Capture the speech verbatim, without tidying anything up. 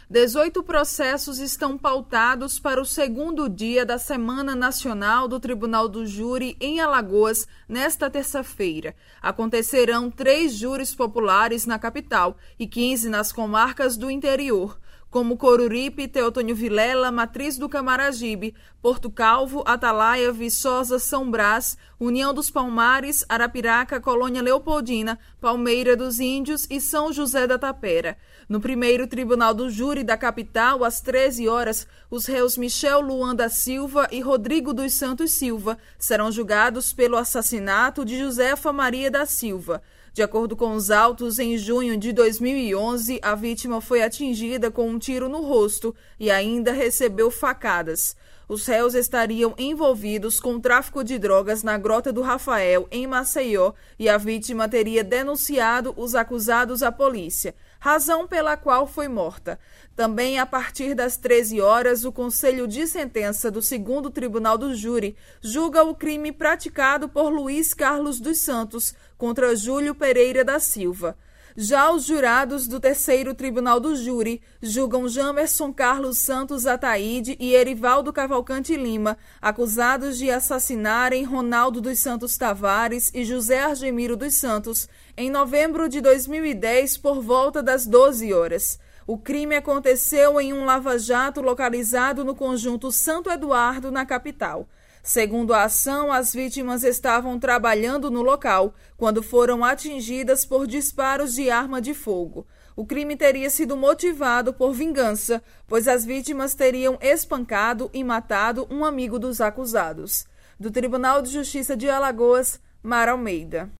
dezoito processos estão pautados para o segundo dia da Semana Nacional do Tribunal do Júri em Alagoas, nesta terça-feira. Acontecerão três júris populares na capital e quinze nas comarcas do interior, como Coruripe, Teotônio Vilela, Matriz do Camaragibe, Porto Calvo, Atalaia, Viçosa, São Brás, União dos Palmares, Arapiraca, Colônia Leopoldina, Palmeira dos Índios e São José da Tapera. No primeiro Tribunal do Júri da capital, às treze horas, os réus Michel Luan da Silva e Rodrigo dos Santos Silva serão julgados pelo assassinato de Josefa Maria da Silva. De acordo com os autos, em junho de dois mil e onze, a vítima foi atingida com um tiro no rosto e ainda recebeu facadas. Os réus estariam envolvidos com tráfico de drogas na Grota do Rafael, em Maceió, e a vítima teria denunciado os acusados à polícia, razão pela qual foi morta. Também a partir das treze horas, o Conselho de Sentença do segundo Tribunal do Júri julga o crime praticado por Luiz Carlos dos Santos contra Júlio Pereira da Silva. Já os jurados do terceiro Tribunal do Júri julgam Jamerson Carlos Santos Ataíde e Erivaldo Cavalcante Lima, acusados de assassinarem Ronaldo dos Santos Tavares e José Argemiro dos Santos em novembro de dois mil e dez por volta das doze horas. O crime aconteceu em um lava-jato localizado no conjunto Santo Eduardo, na capital. Segundo a ação, as vítimas estavam trabalhando no local quando foram atingidas por disparos de arma de fogo. O crime teria sido motivado por vingança, pois as vítimas teriam espancado e matado um amigo dos acusados. Do Tribunal de Justiça de Alagoas, Mara Almeida.